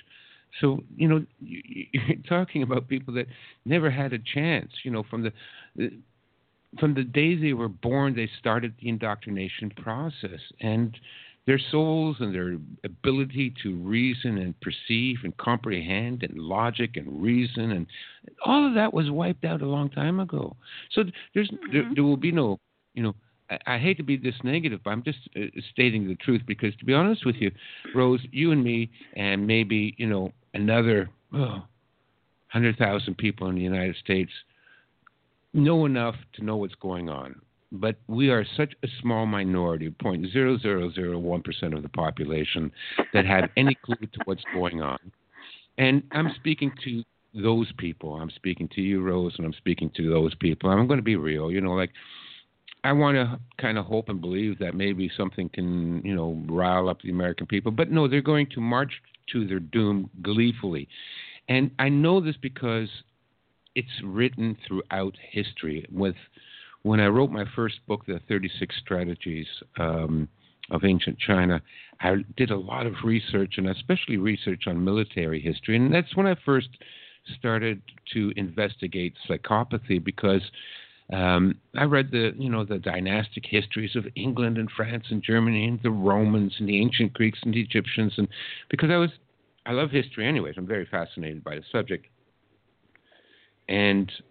So, you know, you're talking about people that never had a chance. You know, from the from the day they were born, they started the indoctrination process, and their souls and their ability to reason and perceive and comprehend and logic and reason and all of that was wiped out a long time ago. So there's mm-hmm. there, there will be no, you know, I, I hate to be this negative, but I'm just uh, stating the truth because, to be honest with you, Rose, you and me and maybe, you know, another oh, one hundred thousand people in the United States know enough to know what's going on. But we are such a small minority, zero point zero zero zero one percent of the population, that have any clue to what's going on. And I'm speaking to those people. I'm speaking to you, Rose, and I'm speaking to those people. I'm going to be real. You know, like, I want to kind of hope and believe that maybe something can, you know, rile up the American people. But no, they're going to march to their doom gleefully. And I know this because it's written throughout history. With When I wrote my first book, The thirty-six Strategies um, of Ancient China, I did a lot of research, and especially research on military history. And that's when I first started to investigate psychopathy, because um, I read the, you know, the dynastic histories of England and France and Germany and the Romans and the ancient Greeks and the Egyptians. And because I was, I love history anyways. I'm very fascinated by the subject. And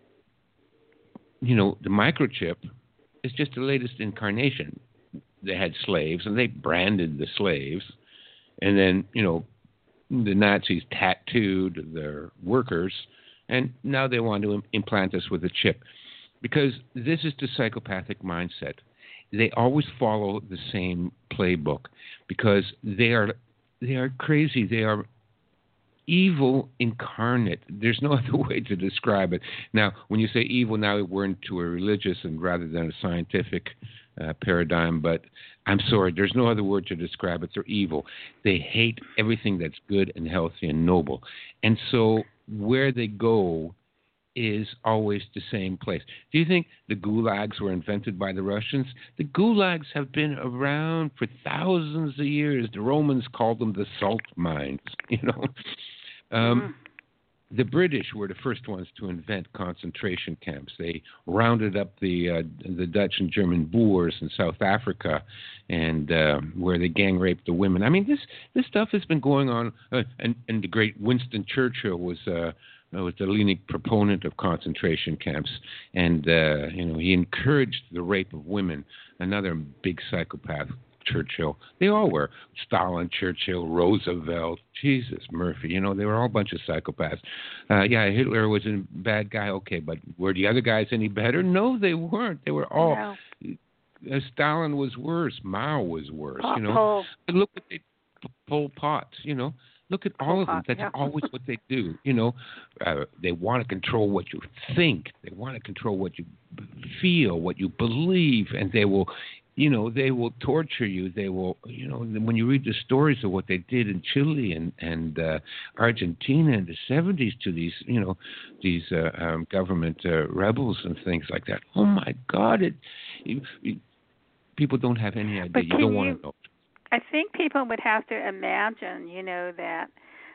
you know, the microchip is just the latest incarnation. They had slaves, and they branded the slaves. And then, you know, the Nazis tattooed their workers, and now they want to implant us with a chip. Because this is the psychopathic mindset. They always follow the same playbook because they are they are crazy. They are evil incarnate. There's no other way to describe it. Now, when you say evil, now we're into a religious and rather than a scientific uh, paradigm, but I'm sorry, there's no other word to describe it. They're evil. They hate everything that's good and healthy and noble. And so where they go is always the same place. Do you think the gulags were invented by the Russians? The gulags have been around for thousands of years. The Romans called them the salt mines, you know. Um, mm. The British were the first ones to invent concentration camps. They rounded up the uh, the Dutch and German Boers in South Africa, and uh, where they gang raped the women. I mean, this this stuff has been going on. Uh, and, and the great Winston Churchill was uh, was the leading proponent of concentration camps, and uh, you know, he encouraged the rape of women. Another big psychopath. Churchill. They all were. Stalin, Churchill, Roosevelt, Jesus, Murphy. You know, they were all a bunch of psychopaths. Uh, yeah, Hitler was a bad guy. Okay, but were the other guys any better? No, they weren't. They were all. No. Uh, Stalin was worse. Mao was worse. Pol- you know, Pol. Look at the Pol Pot. You know, look at all Pol of them. Pot, That's yeah. always what they do. You know, uh, they want to control what you think. They want to control what you feel, what you believe, and they will. You know, they will torture you. They will, you know, when you read the stories of what they did in Chile and and uh, Argentina in the seventies to these, you know, these uh, um, government uh, rebels and things like that. Oh my God! It, you, you, people don't have any idea. But you don't want to know. I think people would have to imagine, you know, that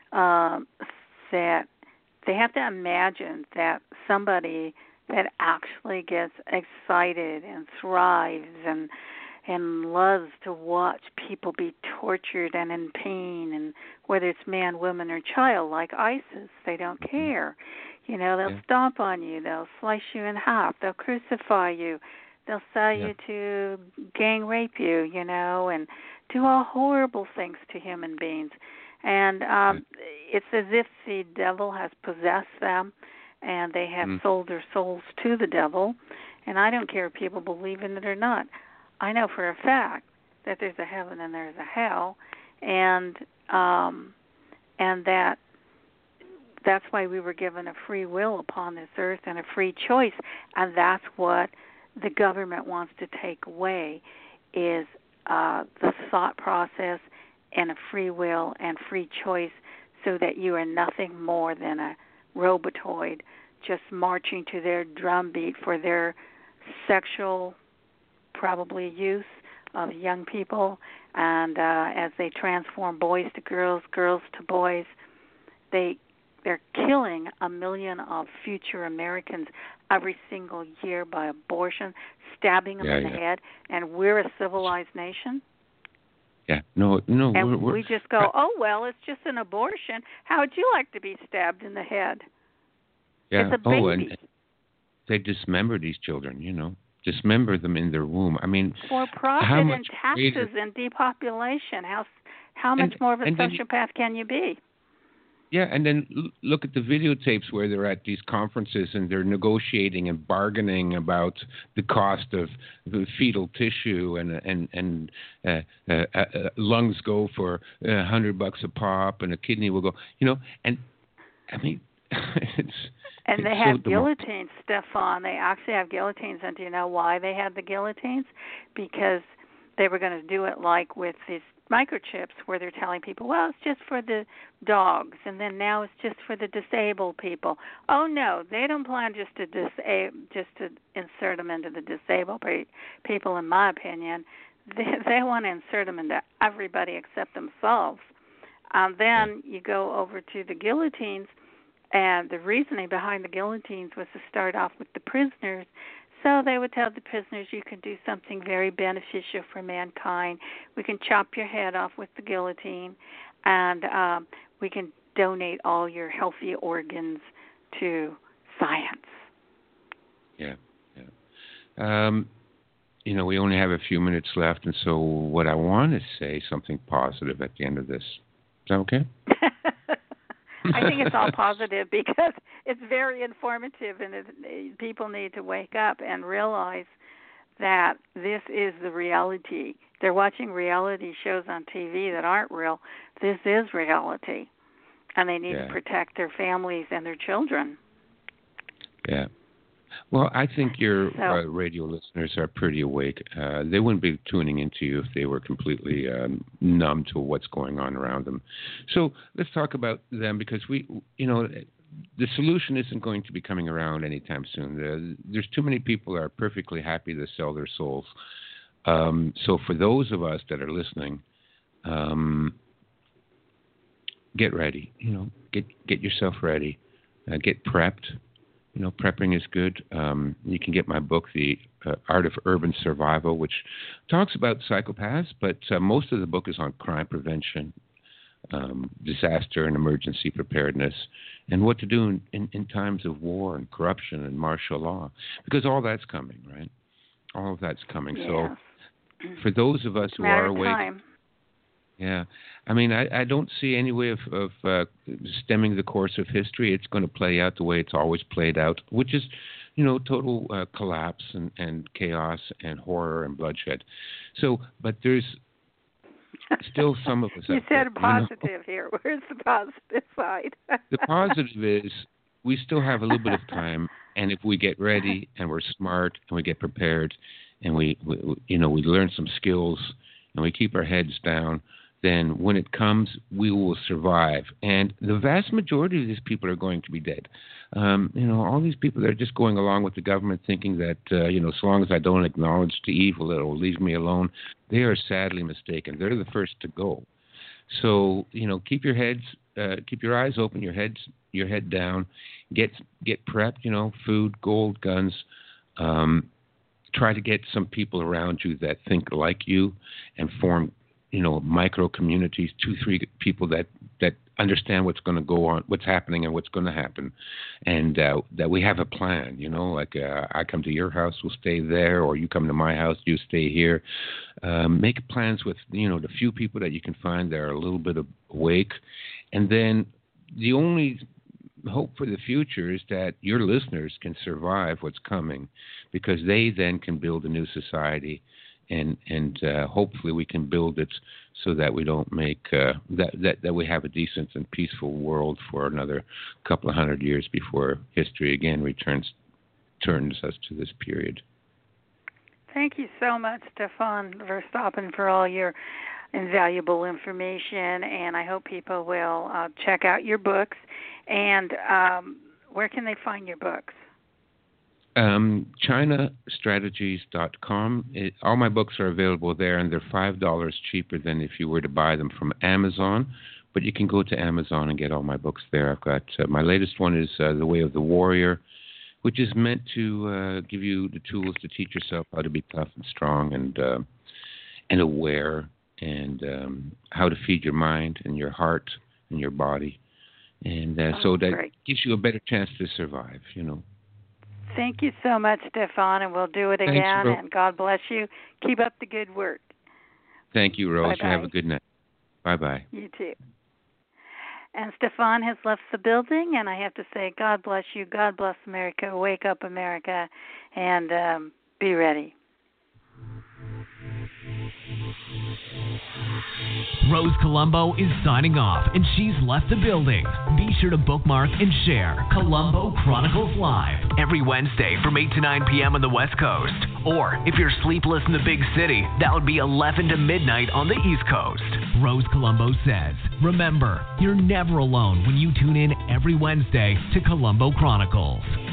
um, that they have to imagine that somebody that actually gets excited and thrives and and loves to watch people be tortured and in pain, and whether it's man, woman, or child, like ISIS, they don't care. You know, they'll yeah. stomp on you, they'll slice you in half, they'll crucify you, they'll sell yeah. you to gang rape you, you know, and do all horrible things to human beings. And um, yeah. it's as if the devil has possessed them, and they have mm. sold their souls to the devil. And I don't care if people believe in it or not. I know for a fact that there's a heaven and there's a hell, and um, and that that's why we were given a free will upon this earth and a free choice, and that's what the government wants to take away is uh, the thought process and a free will and free choice, so that you are nothing more than a robotoid just marching to their drumbeat for their sexual probably use of young people, and uh, as they transform boys to girls, girls to boys, they they're killing a million of future Americans every single year by abortion, stabbing them yeah, in the yeah. head, and we're a civilized nation. Yeah, no, no. And we're, we're, we just go, oh, well, it's just an abortion. How would you like to be stabbed in the head? yeah. It's a baby. Oh, and they dismember these children, you know, dismember them in their womb. I mean, for profit how and much taxes greater, and depopulation. How how much and, more of a and sociopath then, can you be? Yeah, and then l- look at the videotapes where they're at these conferences and they're negotiating and bargaining about the cost of the fetal tissue, and and and uh, uh, uh, lungs go for a hundred bucks a pop, and a kidney will go, you know, and I mean, it's and it's they so have demo- guillotines, Stefan. They actually have guillotines, and do you know why they had the guillotines? Because they were going to do it like with these microchips, where they're telling people, well, it's just for the dogs, and then now it's just for the disabled people. Oh no, they don't plan just to dis- just to insert them into the disabled pe- people. In my opinion, they, they want to insert them into everybody except themselves. Um, then you go over to the guillotines, and the reasoning behind the guillotines was to start off with the prisoners. So they would tell the prisoners, you can do something very beneficial for mankind. We can chop your head off with the guillotine, and um, we can donate all your healthy organs to science. Yeah, yeah. Um, you know, we only have a few minutes left, and so what I want to say something positive at the end of this. Is that okay? I think it's all positive because it's very informative, and it, people need to wake up and realize that this is the reality. They're watching reality shows on T V that aren't real. This is reality, and they need yeah. to protect their families and their children. Yeah. Well, I think your so, uh, radio listeners are pretty awake. Uh, they wouldn't be tuning into you if they were completely um, numb to what's going on around them. So let's talk about them, because we, you know, the solution isn't going to be coming around anytime soon. The, there's too many people that are perfectly happy to sell their souls. Um, so for those of us that are listening, um, get ready. You know, get get yourself ready. Uh, get prepped. You know, prepping is good. Um, you can get my book, The uh, Art of Urban Survival, which talks about psychopaths, but uh, most of the book is on crime prevention, um, disaster and emergency preparedness, and what to do in, in, in times of war and corruption and martial law, because all that's coming, right? All of that's coming. Yeah. So for those of us it's who are awake, time. yeah, I mean, I, I don't see any way of, of uh, stemming the course of history. It's going to play out the way it's always played out, which is, you know, total uh, collapse and, and chaos and horror and bloodshed. So, but there's still some of us you out said there, positive you know? here. Where's the positive side? The positive is we still have a little bit of time, and if we get ready and we're smart and we get prepared and we, we you know, we learn some skills and we keep our heads down, then when it comes, we will survive. And the vast majority of these people are going to be dead. Um, you know, all these people that are just going along with the government thinking that, uh, you know, so long as I don't acknowledge the evil, it'll leave me alone. They are sadly mistaken. They're the first to go. So, you know, keep your heads, uh, keep your eyes open, your heads, your head down. Get get prepped, you know, food, gold, guns. Um, try to get some people around you that think like you and form, you know, micro communities, two, three people that, that understand what's going to go on, what's happening and what's going to happen. And uh, that we have a plan, you know, like uh, I come to your house, we'll stay there, or you come to my house, you stay here. Um, make plans with, you know, the few people that you can find that are a little bit awake. And then the only hope for the future is that your listeners can survive what's coming, because they then can build a new society. And and uh, hopefully we can build it so that we don't make uh, that, that that we have a decent and peaceful world for another couple of hundred years before history again returns turns us to this period. Thank you so much, Stefan Verstappen, for all your invaluable information, and I hope people will uh, check out your books. And um, where can they find your books? Um, China Strategies dot com. It, all my books are available there, and they're five dollars cheaper than if you were to buy them from Amazon, but you can go to Amazon and get all my books there. I've got uh, my latest one is uh, The Way of the Warrior, which is meant to uh, give you the tools to teach yourself how to be tough and strong and uh, and aware, and um, how to feed your mind and your heart and your body, and uh, oh, so that great. gives you a better chance to survive. You know. Thank you so much, Stefan, and we'll do it Thanks, again. Rose. And God bless you. Keep up the good work. Thank you, Rose. Bye-bye. You have a good night. Bye bye. You too. And Stefan has left the building, and I have to say, God bless you. God bless America. Wake up, America, and um, be ready. Rose Colombo is signing off, and she's left the building. Be sure to bookmark and share Colombo Chronicles Live every Wednesday from eight to nine p.m. on the West Coast. Or if you're sleepless in the big city, that would be eleven to midnight on the East Coast. Rose Colombo says, remember, you're never alone when you tune in every Wednesday to Colombo Chronicles.